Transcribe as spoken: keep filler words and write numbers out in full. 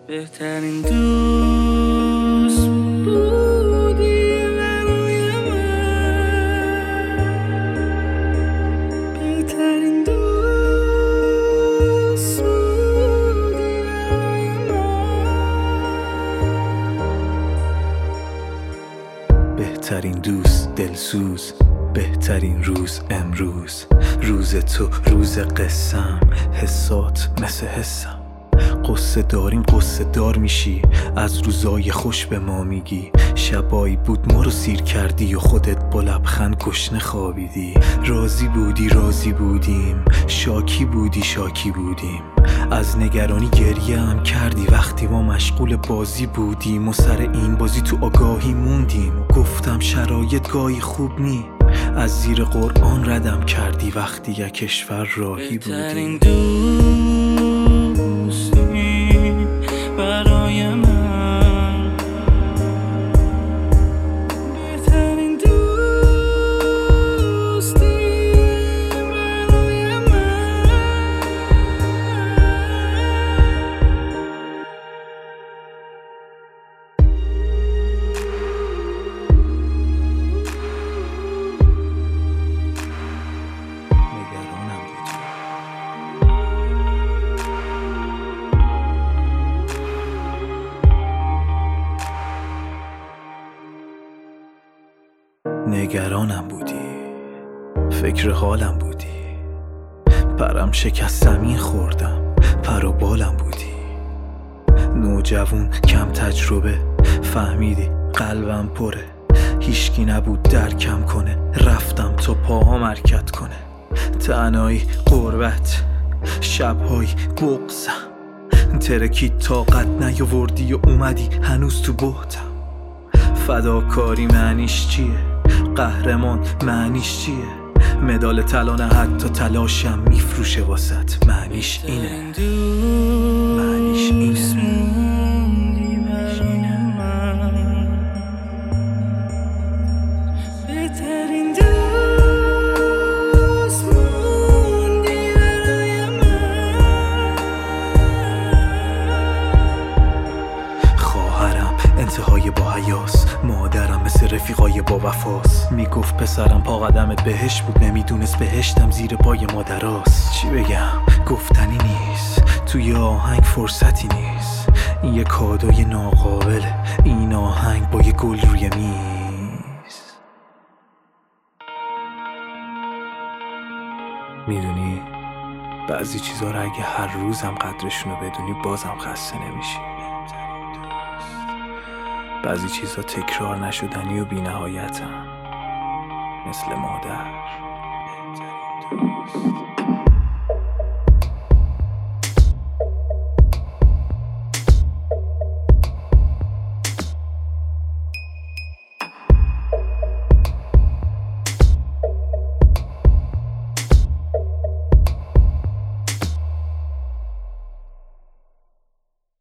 بهترین دوست بودی برای من، بهترین دوست بودی برای من. بهترین دوست دلسوز، بهترین روز امروز، روز تو روز قسم، حسات مثل حسم. قصه داریم قصه دار میشی، از روزای خوش به ما میگی. شبایی بود ما رو سیر کردی و خودت با لبخند گشنه خوابیدی. راضی بودی راضی بودیم، شاکی بودی شاکی بودیم. از نگرانی گریه هم کردی وقتی ما مشغول بازی بودیم و سر این بازی تو آگاهی موندیم. گفتم شرایط گاهی خوب نی، از زیر قرآن ردم کردی وقتی یک کشور راهی بودیم. برای من بهترین دوستی برای من. نگرانم بودی، نگرانم بودی، فکر حالم بودی. پرم شکست زمین خوردم، پر و بالم بودی. نوجوان کم تجربه، فهمیدی قلبم پره. هیچکی نبود درکم کنه، رفتم تا پاهام حرکت کنه. تنهایی غربت، شبهای بغضم. ترکی طاقت نیاوردی و اومدی هنوز تو بهتم. فداکاری معنیش چیه؟ قهرمان معنیش چیه؟ مدال طلا نه حتی تلاشم میفروشه واسط. معنیش اینه، معنیش اینه. بهترین دوست موندی برای من. خواهرم انتهای با حیاس، مادرم مثل رفیقای با وفاس. میگفت پسرم پا قدمت بهشت بود، نمیدونست بهشتم زیر پای مادراست. چی بگم گفتنی نیست، توی آهنگ فرصتی نیست. این یه کادوی ناقابله، این آهنگ با یه گل روی میز. میدونی بعضی چیزا رو اگه هر روزم قدرشونو بدونی بازم خسته نمیشی. بعضی چیزا تکرار نشدنی و بی نهایتن، مثل مادر.